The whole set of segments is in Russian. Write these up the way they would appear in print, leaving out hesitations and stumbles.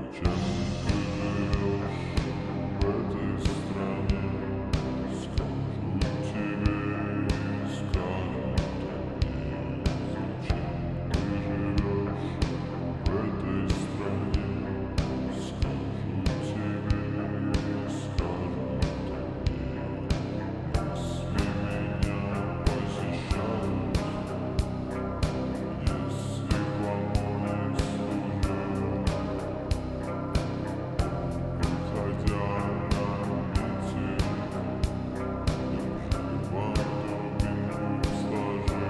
Зачем ты живешь в этой стране? Скажу тебе и скажут они. Зачем ты живешь в этой стране? Скажу тебе и скажут они. Если меня посещают, если в ОМОНе служу, выходя на митинг, бандуринку сложу.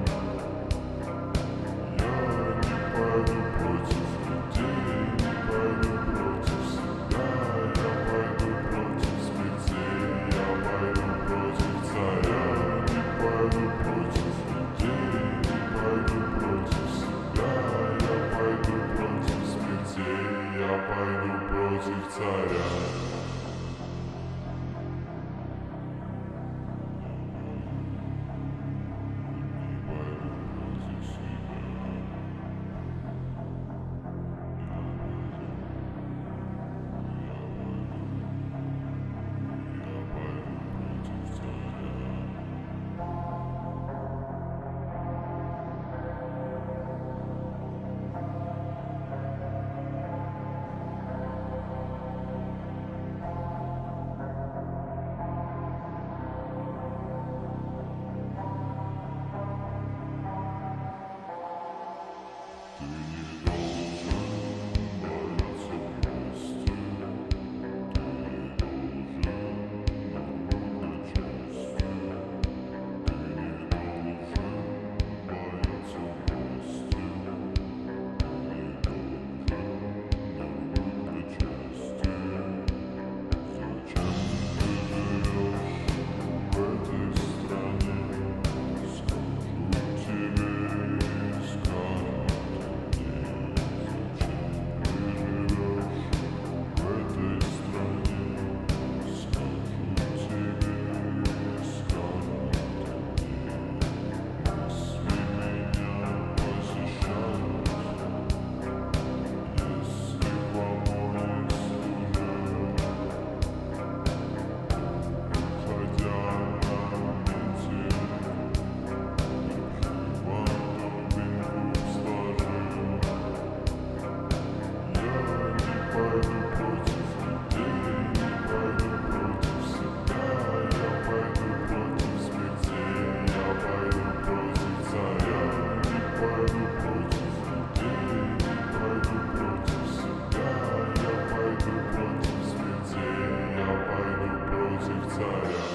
Я не пойду против людей, не пойду против себя, я пойду против смертей, я пойду против царя. Не пойду против людей, не пойду против себя, я пойду против смертей, я пойду против царя. Ты не должен бояться власти, ты не должен нарушать чести, ты не должен бояться власти, ты не должен нарушать чести. Зачем ты живешь в этой стране? Скажу тебе и скажут они. Зачем ты живешь в этой стране? Скажу тебе и скажут они. Если меня посещают, если в ОМОНе служу, выходя на митинг, бандуринку сложу. Я не пойду против людей, не пойду против себя, я пойду против смертей, я пойду против царя. Не пойду против людей, не пойду против себя, я пойду против смертей, я пойду против царя.